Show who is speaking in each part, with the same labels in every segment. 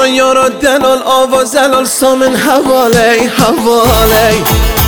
Speaker 1: یارا دلال آواز زلال سامن حوالی حوالی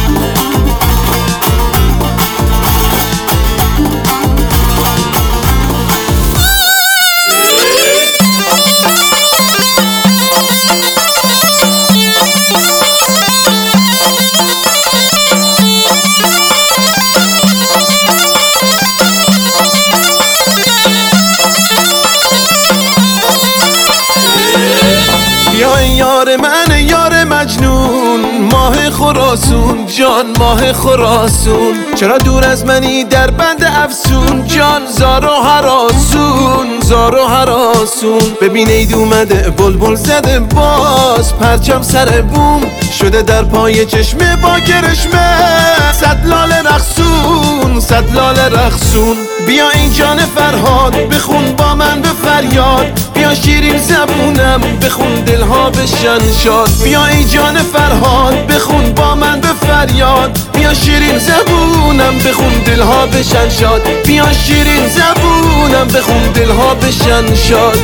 Speaker 1: یار من یار مجنون ماه خراسون جان ماه خراسون چرا دور از منی در بند افسون جان زار و هراسون زار و هراسون ببین عید اومده بلبل زده باز پرچم سر بوم شده در پای چشمه با کرشمه صد لاله رقصون صد لاله رقصون بیا این جان فرهاد بخون با من به فریاد بیا شیرین زبونم بخون دلها بشن شاد بیا این جان فرهاد بخون با من به فریاد بیا شیرین زبونم بخون دلها بشن شاد بیا شیرین زبونم بخون دلها بشن شاد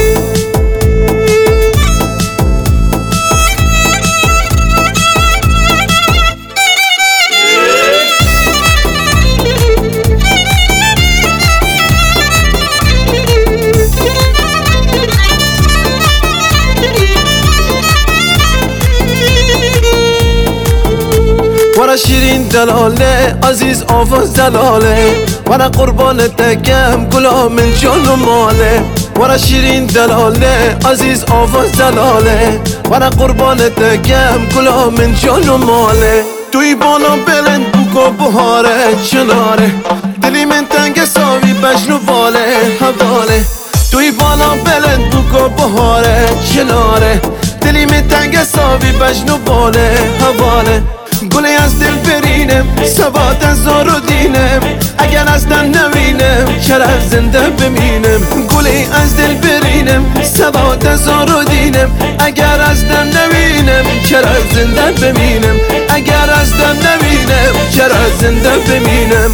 Speaker 1: ورا شیرین دلاله عزیز آواز دلاله ورا قربان دگم گلا من جان و ماله ورا شیرین دلاله عزیز آواز دلاله ورا قربان دگم گلا من جان و ماله توی بالا بلند بوگو بهاره چناره دلی من تنگ ساوی بجنو باله حواله توی بالا بلند بوگو بهاره چناره دلی من تنگ ساوی بجنو باله حواله گلی از دل برینم ثبات از زار و دینم اگر از دن نوینم چرا زنده بمینم گلی از دل برینم ثبات از زار و دینم اگر از دن نوینم چرا زنده بمینم اگر از دن نوینم چرا زنده بمینم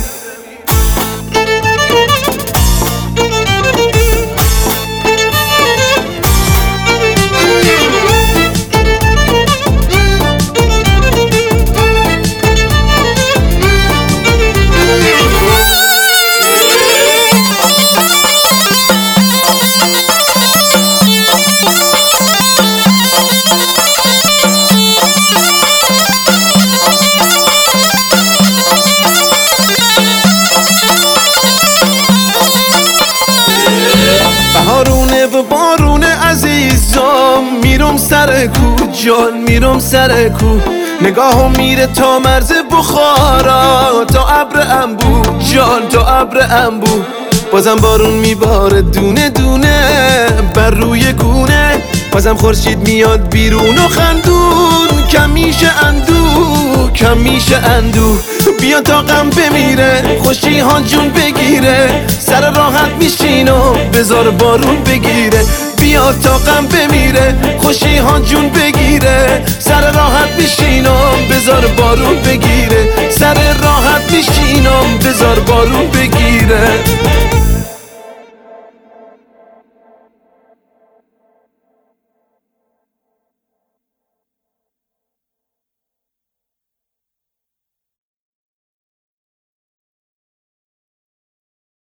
Speaker 1: بارون عزیزم میرم سر کو جان میرم سر کو نگاهم میره تا مرز بخارا تا ابر انبو جان تا ابر انبو بازم بارون میباره دونه دونه بر روی گونه بازم خورشید میاد بیرون و خندون کم میشه اندو کم میشه اندو بیا تا غم بمیره خوشی ها جون بگیره سر راحت میشین و بذار بارون بگیره بیا تا غم بمیره خوشی ها جون بگیره سر راحت میشین و بذار بارون بگیره سر راحت میشین و بذار بارون بگیره